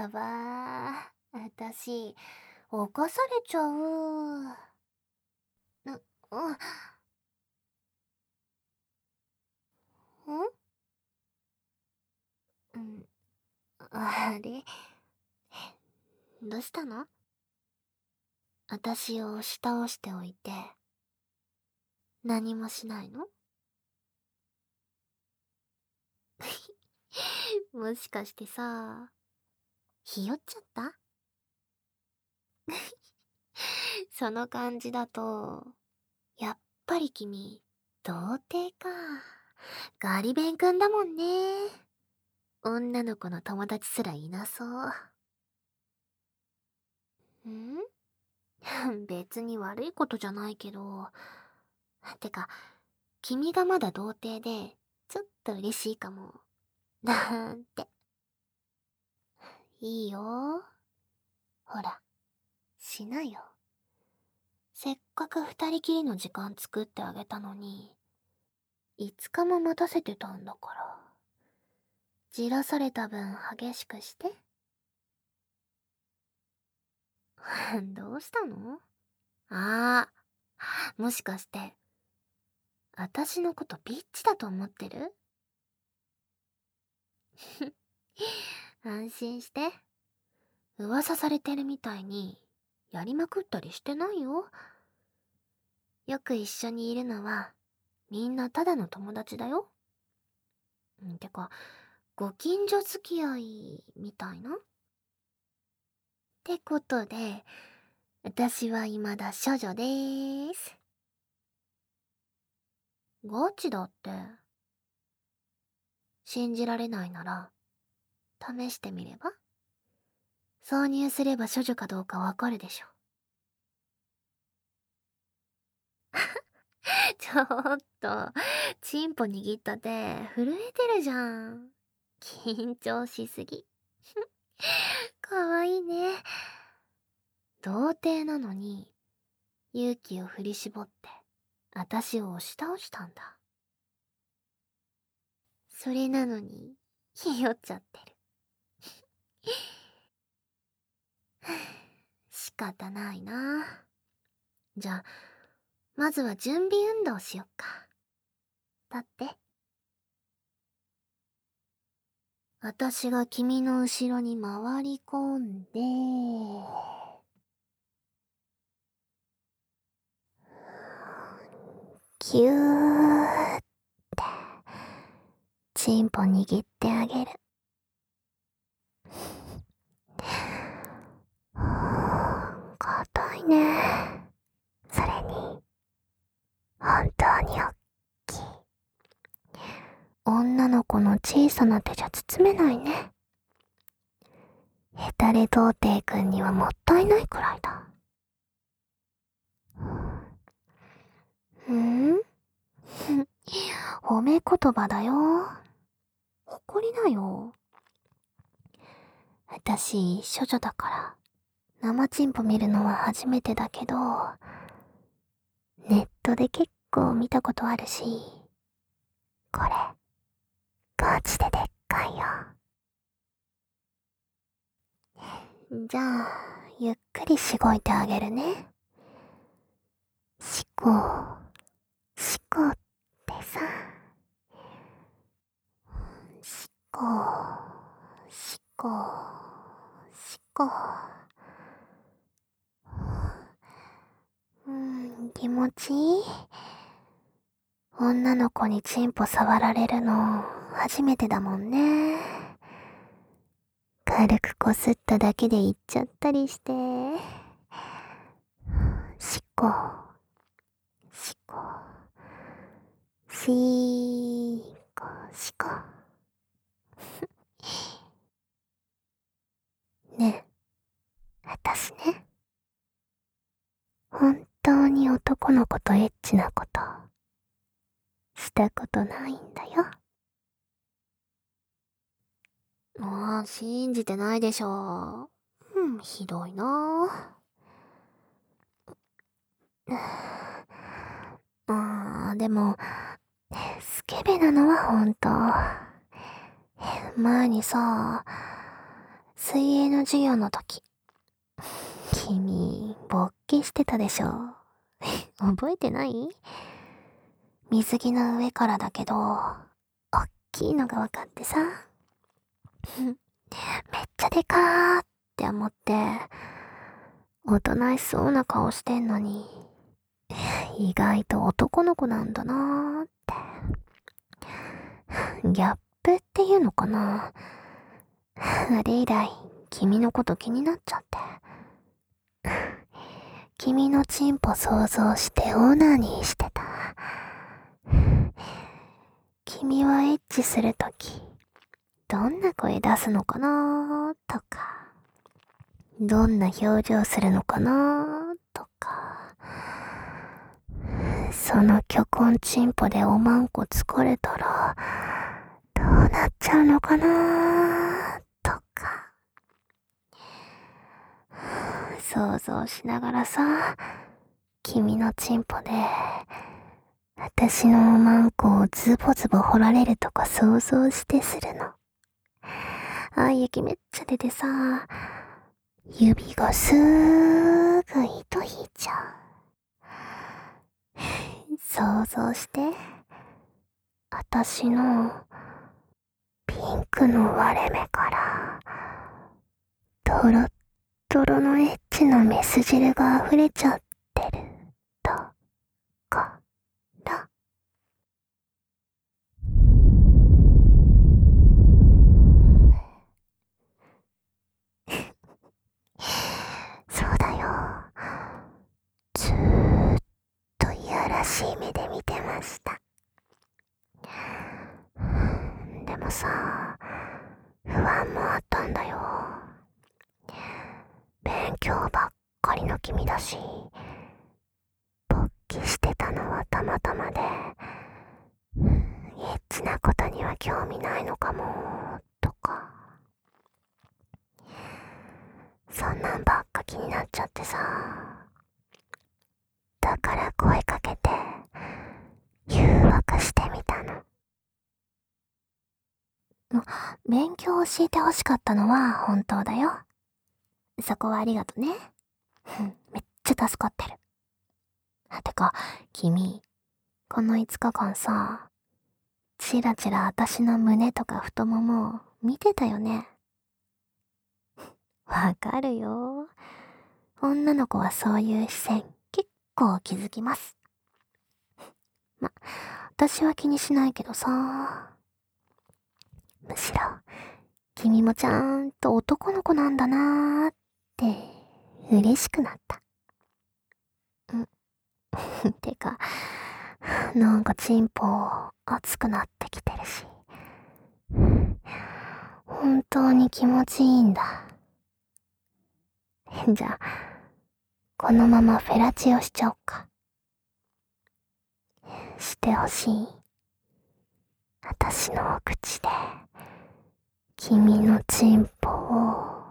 やばー。私、犯されちゃう。うんうん、あれ、どうしたの？私を押し倒しておいて、何もしないの？もしかしてさ、ひよっちゃった？その感じだと、やっぱり君、童貞か。ガリ勉くんだもんね。女の子の友達すらいなそう。別に悪いことじゃないけど。てか、君がまだ童貞で、ちょっと嬉しいかも。なんて。いいよ。ほら、しなよ。せっかく二人きりの時間作ってあげたのに、5日も待たせてたんだから。じらされた分激しくして。どうしたの？ああ、もしかして、私のことビッチだと思ってる？安心して。噂されてるみたいに、やりまくったりしてないよ。よく一緒にいるのは、みんなただの友達だよ。てか、ご近所付き合いみたいな。ってことで、私は未だ処女でーす。ガチだって。信じられないなら、試してみれば？挿入すれば処女かどうかわかるでしょ。ちょっと、チンポ握った手、震えてるじゃん。緊張しすぎ。かわいいね。童貞なのに、勇気を振り絞って、私を押し倒したんだ。それなのに、ひよっちゃってる。仕方ないな。じゃあ、まずは準備運動しよっか。立って。私が君の後ろに回り込んで、キューって、チンポ握ってあげる。硬いね。それに、本当におっきい。女の子の小さな手じゃ包めないね。ヘタレ童貞くんにはもったいないくらいだ。褒め言葉だよ。誇りなよ。私、処女だから、生チンポ見るのは初めてだけど、ネットで結構見たことあるし、これ、ガチででっかいよ。じゃあ、ゆっくりしごいてあげるね。しこ、しこってさ、しこ、しこ、しこ。気持ちいい？女の子にチンポ触られるの初めてだもんね。軽くこすっただけで言っちゃったりして。しこ、しこ、しこ、しこ。ねえ、私ね、本当に男の子とエッチなこと、したことないんだよ。もう信じてないでしょ。ひどいなでも、スケベなのは本当。前にさ、水泳の授業の時、君、勃起してたでしょ。覚えてない？水着の上からだけど、おっきいのがわかってさ。めっちゃでかーって思って、おとなしそうな顔してんのに、意外と男の子なんだなーって。ギャップっていうのかな。あれ以来、君のこと気になっちゃって。君のチンポ想像してオナニーしてた。君はエッチするとき、どんな声出すのかなとか、どんな表情するのかなとか、その巨根チンポでおまんこ疲れたら、どうなっちゃうのかなとか、想像しながらさ、君のチンポで、私のおまんこをズボズボ掘られるとか想像してするの。液めっちゃ出てさ、指がすーぐ糸引いちゃう。想像して、私のピンクの割れ目から、ドロッドロのエッチなメス汁が溢れちゃってる、とか、ら。そうだよ。ずーっといやらしい目で見てました。でもさ、不安もあったんだよ。勉強ばっかりの君だし、勃起してたのはたまたまで、エッチなことには興味ないのかも、とか。そんなんばっか気になっちゃってさ。だから声かけて、誘惑してみたの。勉強教えてほしかったのは本当だよ。そこはありがとね。めっちゃ助かってる。てか、君、この5日間さ、チラチラ私の胸とか太ももを見てたよね。わかるよ。女の子はそういう視線結構気づきます。私は気にしないけどさ。むしろ、君もちゃんと男の子なんだなーって嬉しくなった。てか、なんかチンポ熱くなってきてるし。本当に気持ちいいんだ。じゃあ、このままフェラチオしちゃおっか。してほしい。私のお口で、君のチンポを。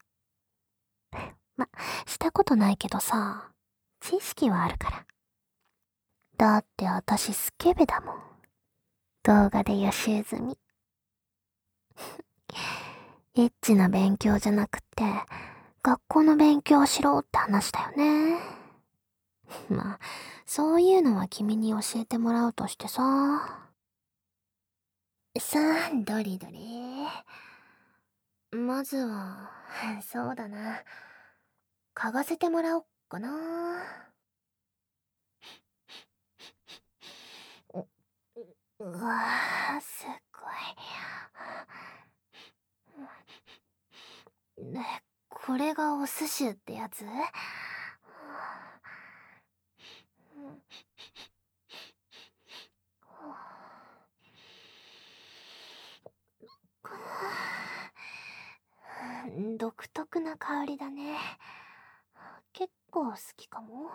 したことないけどさ、知識はあるから。だって私スケベだもん。動画で予習済み。エッチな勉強じゃなくて、学校の勉強しろって話だよね。そういうのは君に教えてもらうとしてさ。さあ、どれどれ。まずは、そうだな。嗅がせてもらおっかな。うわぁ、すっごい。これがお寿司ってやつ？独特な香りだね。結構好きかも。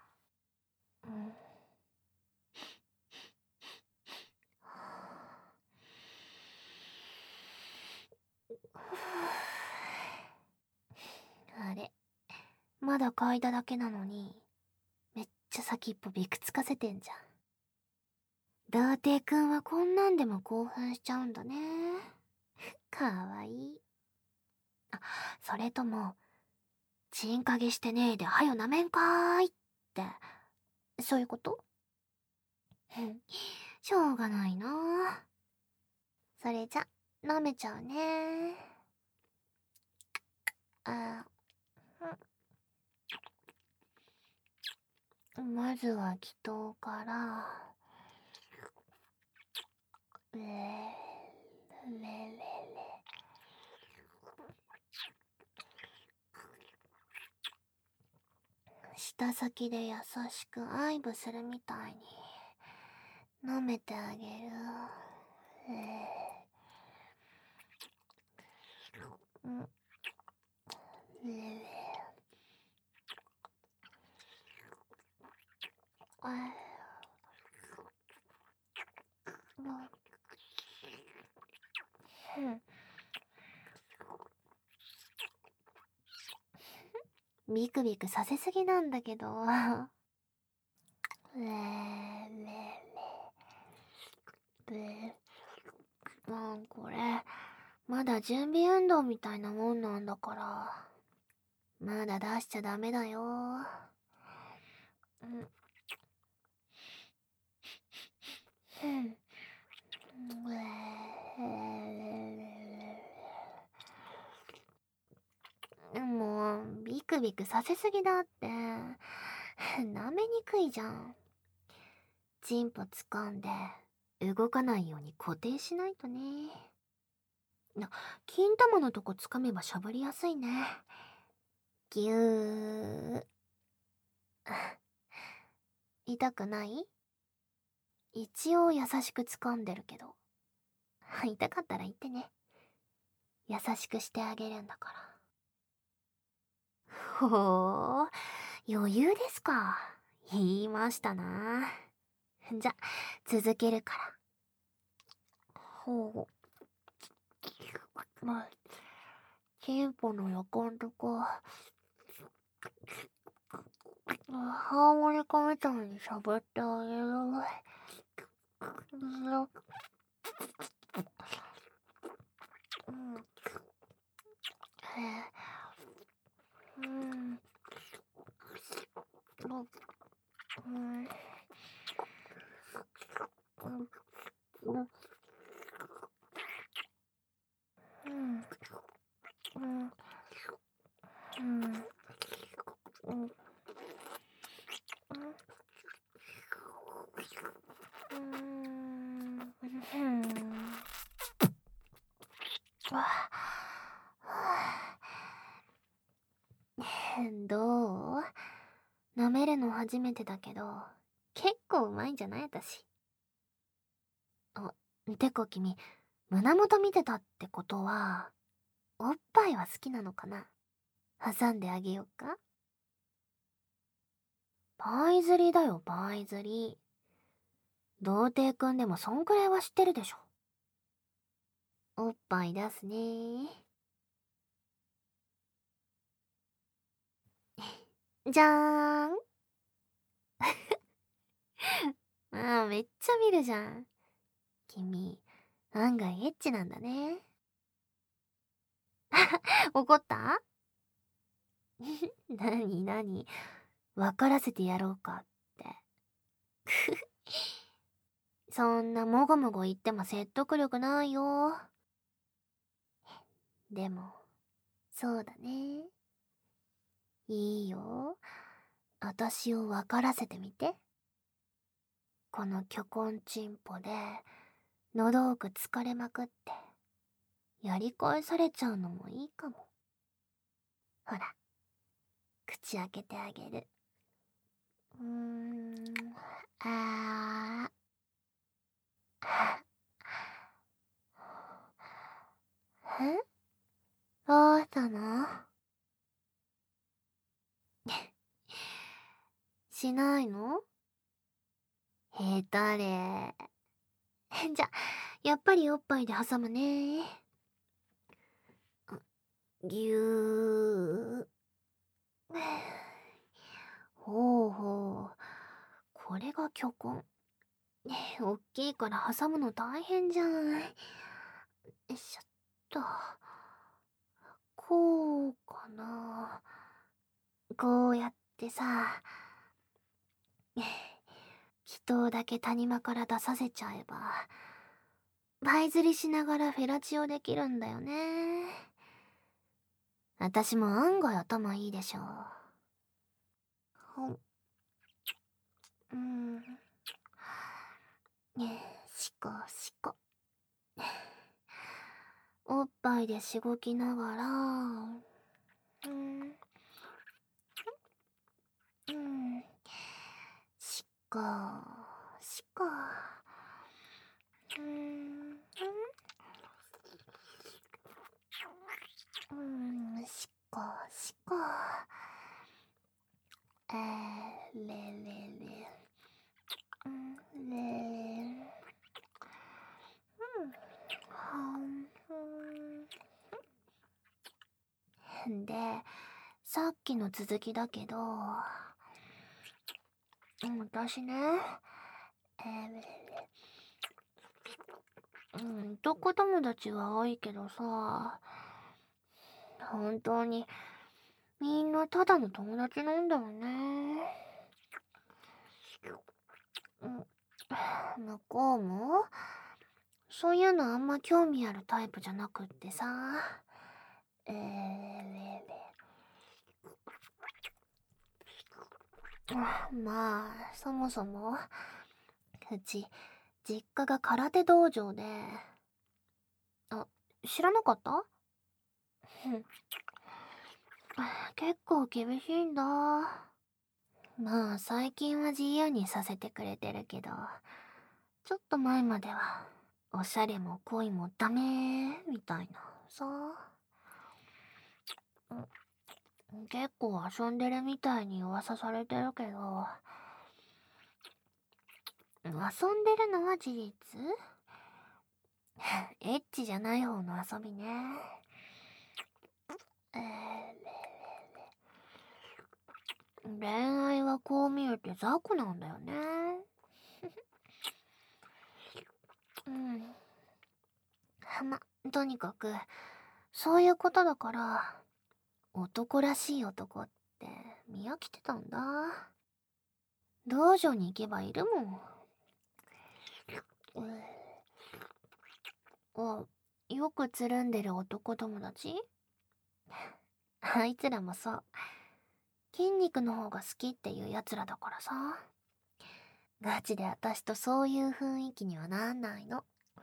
あれ、まだ嗅いだだけなのに、めっちゃ先っぽびくつかせてんじゃん。童貞くんはこんなんでも興奮しちゃうんだね。かわいい。 それとも、チンカゲしてねえではよなめんかーいって、そういうこと？しょうがないな。それじゃ、舐めちゃうね。あ、まずは祈祷から、れれれ舌先で優しく愛撫するみたいに舐めてあげる。うん、ビクビクさせすぎなんだけど。これ、まだ準備運動みたいなもんなんだから。まだ出しちゃダメだよ。もう、ビクビクさせすぎだって。舐めにくいじゃん。チンポ掴んで、動かないように固定しないとね。金玉のとこ掴めばしゃぶりやすいね。ぎゅー。痛くない？一応優しく掴んでるけど。痛かったら言ってね。優しくしてあげるんだから。ほー、余裕ですか。言いましたな。じゃ、続けるから。ほう。チンポの横んとこ、ハーモニカみたいにしゃぶってあげる。どう？舐めるの初めてだけど、結構うまいんじゃない私。てか君、胸元見てたってことは、おっぱいは好きなのかな？挟んであげよっか？パイ釣りだよ、パイ釣り。童貞くんでもそんくらいは知ってるでしょ。おっぱい出すね。じゃーん。めっちゃ見るじゃん。君、案外エッチなんだね。怒った？なになに、わからせてやろうかって。そんなもごもご言っても説得力ないよ。でも、そうだね。いいよ。私をわからせてみて。この巨根チンポで、喉奥疲れまくって、やり返されちゃうのもいいかも。ほら、口開けてあげる。あー。どうしたの？しないの？へたれ。じゃ、やっぱりおっぱいで挟むね。ぎゅー。ほうほう。これが巨根。おっきいから挟むの大変じゃん。よいしょっと。こうかな。こうやってさ、祈祷だけ谷間から出させちゃえば、這いずりしながらフェラチオできるんだよね。私も案外頭いいでしょ。うん。しこしこ。おっぱいでしごきながら、うん。うん。しこしこ。うん。しこしこ。れれれ。れ。で、さっきの続きだけど、私ね、男友達は多いけどさ、本当にみんなただの友達なんだよね。向こうもそういうのあんま興味あるタイプじゃなくってさ、まあそもそもうち実家が空手道場で、知らなかった？結構厳しいんだ。まあ最近は自由にさせてくれてるけど、ちょっと前まではおしゃれも恋もダメみたいなさ。結構遊んでるみたいに噂されてるけど、遊んでるのは事実？エッチじゃない方の遊びね。恋愛はこう見ると雑魚なんだよね。とにかくそういうことだから、男らしい男って見飽きてたんだ。道場に行けばいるもん。よくつるんでる男友達？あいつらもそう。筋肉の方が好きっていうやつらだからさ。ガチで私とそういう雰囲気にはなんないの。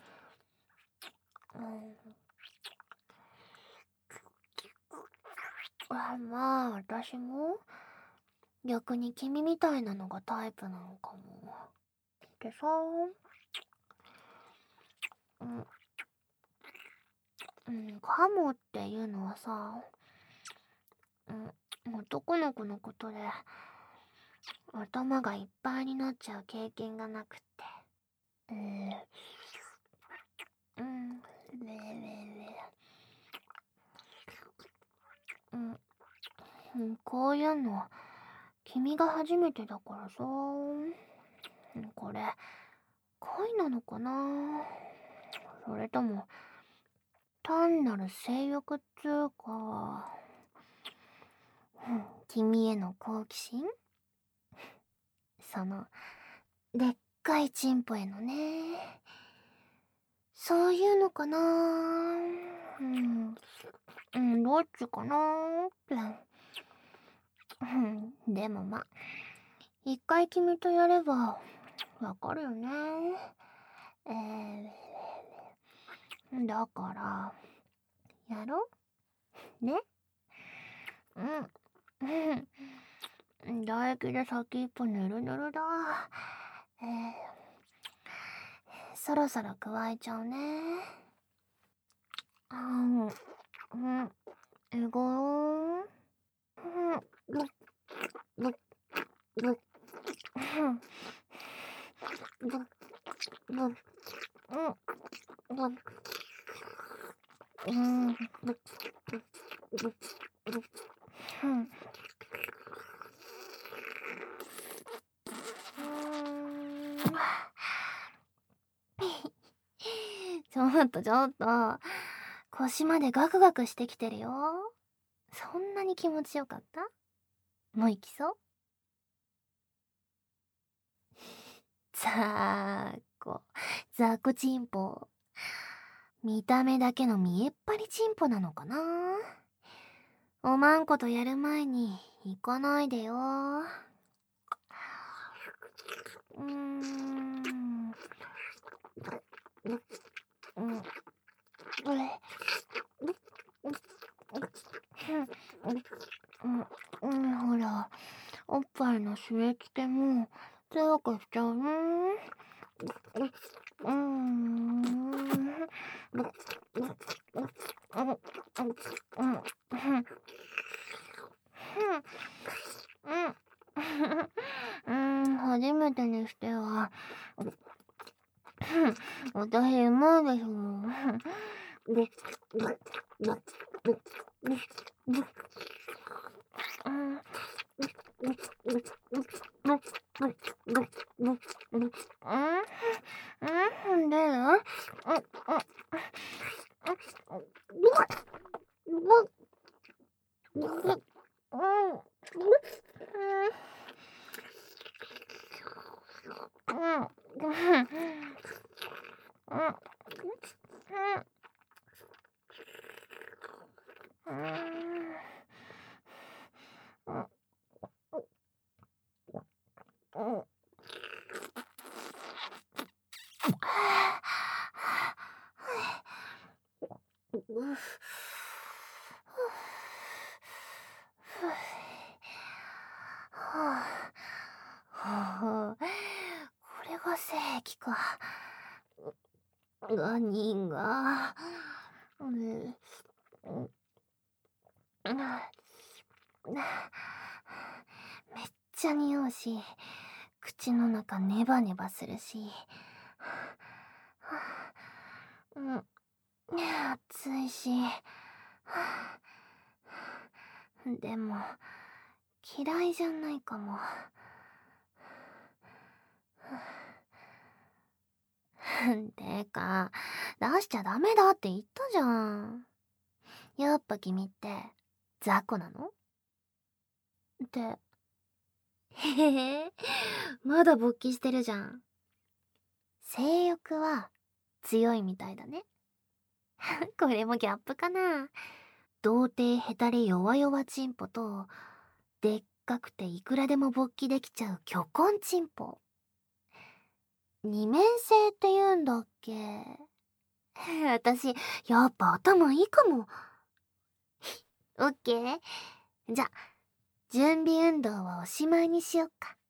まあ私も逆に君みたいなのがタイプなのかも。でさ、カモっていうのはさ、男の子のことで頭がいっぱいになっちゃう経験がなくって。れれれ。こういうの君が初めてだからさ。これ恋なのかな、それとも単なる性欲っつうか、君への好奇心、そのでっかいチンポへのね、そういうのかな。どっちかなーって。でもま、一回君とやればわかるよね。だからやろうね。唾液で先っぽぬるぬるだ。そろそろ加えちゃうね。うごーん。ちょっと、腰までガクガクしてきてるよ。 そんなに気持ちよかった？もう行きそう？ざーこ、ざこちんぽ。見た目だけの見えっ張りちんぽなのかな。おまんことやる前に行かないでよ。うーん。うん。ほら、おっぱいの締め付けも強くしちゃうね。うーん。初めてにしては、私うまいですもん。これが正義か。何が。めっちゃ匂うし、口の中ネバネバするし。暑いし。でも、嫌いじゃないかも。てか、出しちゃダメだって言ったじゃん。やっぱ君って、雑魚なの？って、へへ、まだ勃起してるじゃん。性欲は強いみたいだね。これもギャップかな。童貞ヘタレ弱々チンポと、でっかくていくらでも勃起できちゃう巨根チンポ。二面性って言うんだっけ。私、やっぱ頭いいかも。オッケー。じゃ、準備運動はおしまいにしよっか。